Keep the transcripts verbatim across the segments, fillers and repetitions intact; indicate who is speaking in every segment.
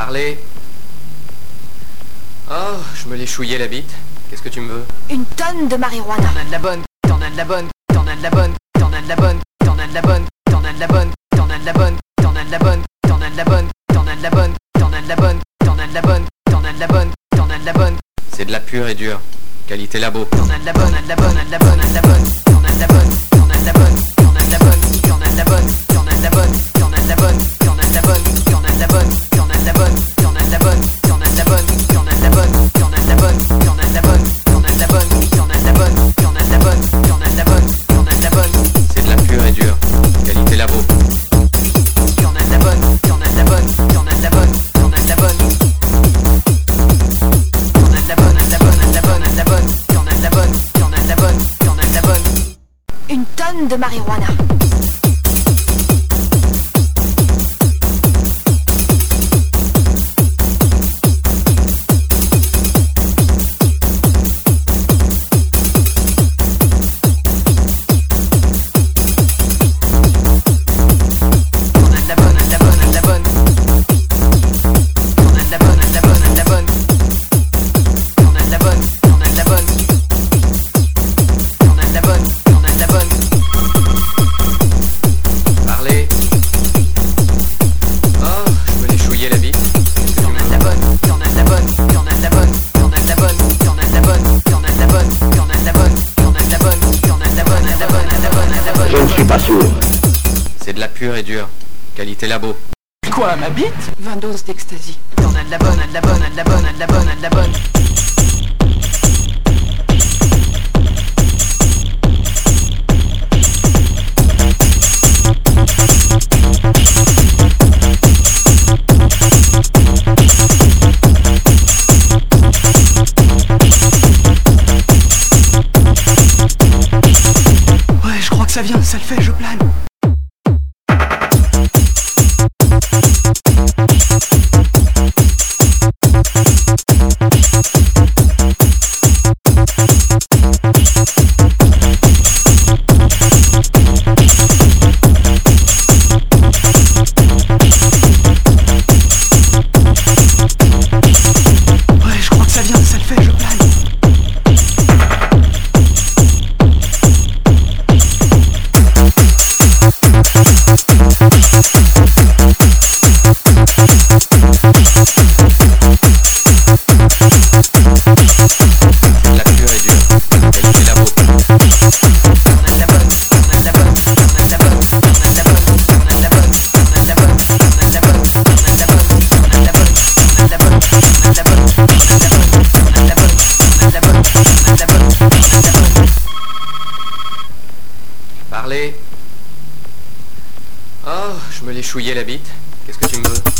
Speaker 1: Parler. Oh, je me l'ai chouillé la bite. Qu'est-ce que tu me veux?
Speaker 2: Une tonne de marijuana.
Speaker 3: T'en as de la bonne, t'en as de la bonne, t'en as de la bonne, t'en as de la bonne, t'en as de la bonne, t'en as de la bonne, t'en as de la bonne, t'en as de la bonne, t'en as de la bonne, t'en as de la bonne, t'en as de la bonne, t'en as de la bonne, t'en as de la bonne, t'en as de la bonne.
Speaker 1: C'est de la pure et dure. Qualité labo.
Speaker 3: T'en as de la bonne, de la bonne, de la bonne, de la bonne, t'en as de la bonne, t'en as de la bonne, t'en as de la bonne, t'en as de la bonne, t'en as de la bonne, t'en as de la bonne, t'en as de la bonne, t'en as de la bonne, t'en as de la bonne, t'en as de la bonne, t'en as de la bonne, t'en as de la bonne, t'en as de la bonne, t'en as de la bonne, t'en as de la bonne, t'en as de la bonne, t'en as de la bonne, t'en as de la bonne, t'en as de la bonne.
Speaker 1: C'est de la pure et dure. Qualité labo.
Speaker 3: T'en as de la bonne, t'en as de la bonne, t'en as de la bonne, t'en as de la bonne. T'en as de la bonne, de la bonne, de la bonne, de la bonne, t'en as de la bonne, t'en as de la bonne, t'en as de la bonne.
Speaker 2: Une tonne de marijuana.
Speaker 1: C'est de la pure et dure. Qualité labo.
Speaker 3: Quoi, ma bite?
Speaker 2: vingt doses d'ecstasy.
Speaker 3: T'en as de la bonne, de la bonne, de la bonne, de la bonne, de la bonne.
Speaker 4: Ouais, je crois que ça vient, ça le fait, je plane.
Speaker 1: Parler. Oh, je me l'ai chouillé la bite. Qu'est-ce que tu me veux?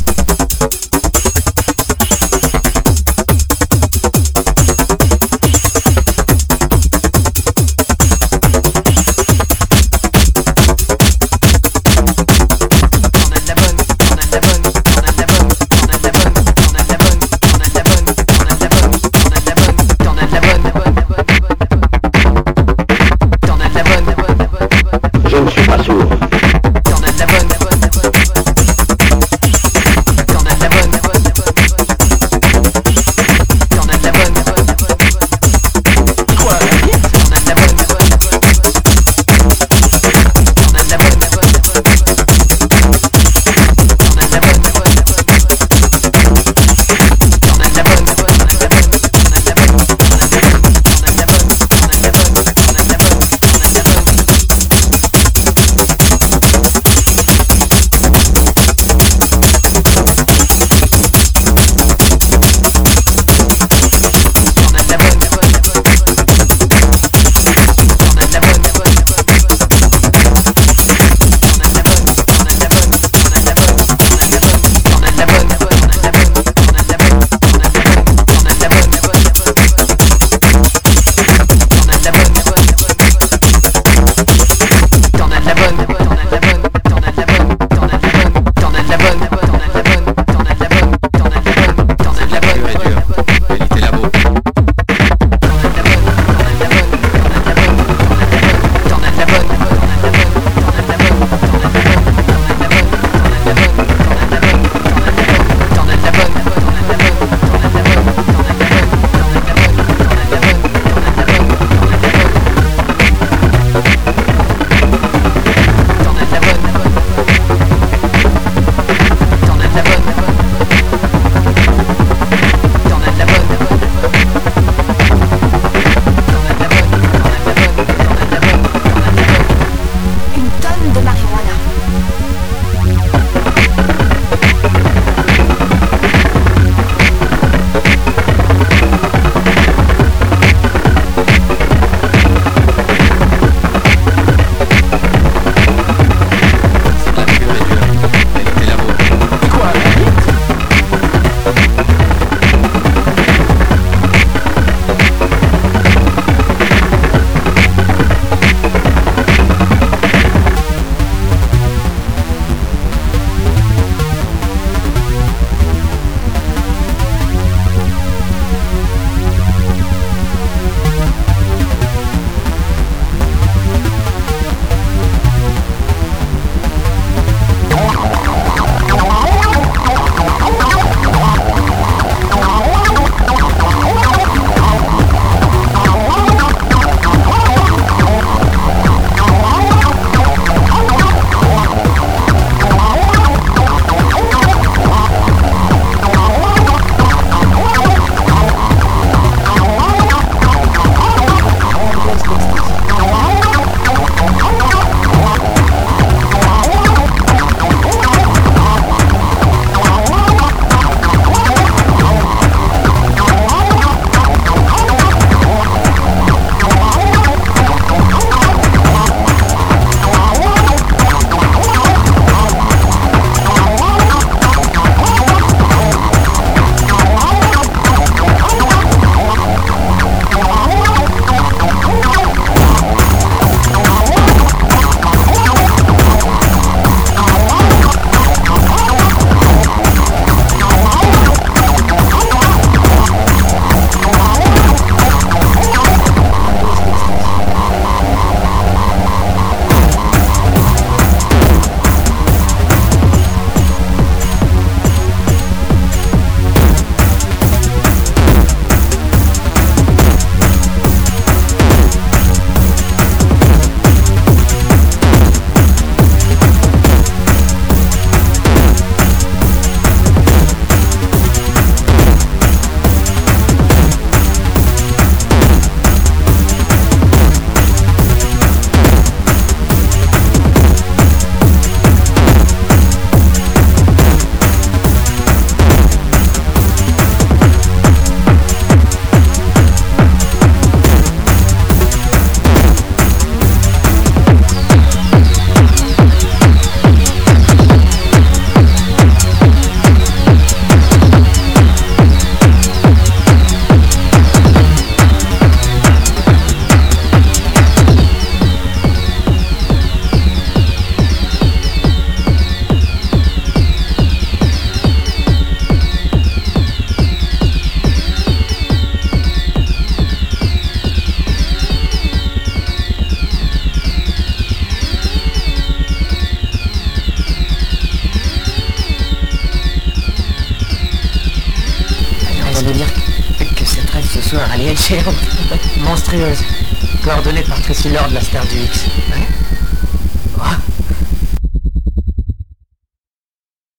Speaker 3: Je ne suis pas sourd. T'en as de la bonne, de la bonne, de la bonne. soir, alien géante. Monstrueuse. Coordonnée par Tracy Lord, la star du X. Ouais. Oh,